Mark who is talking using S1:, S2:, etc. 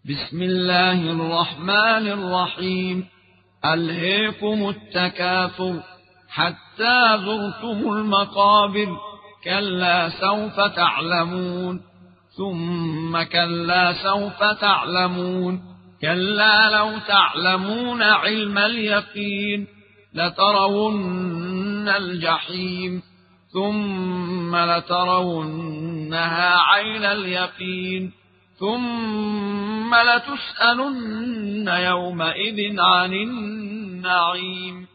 S1: بسم الله الرحمن الرحيم. ألهيكم التكاثر حتى زرتم المقابر، كلا سوف تعلمون ثم كلا سوف تعلمون، كلا لو تعلمون علم اليقين لترون الجحيم ثم لترونها عين اليقين ثم لتسألن يومئذ عن النعيم.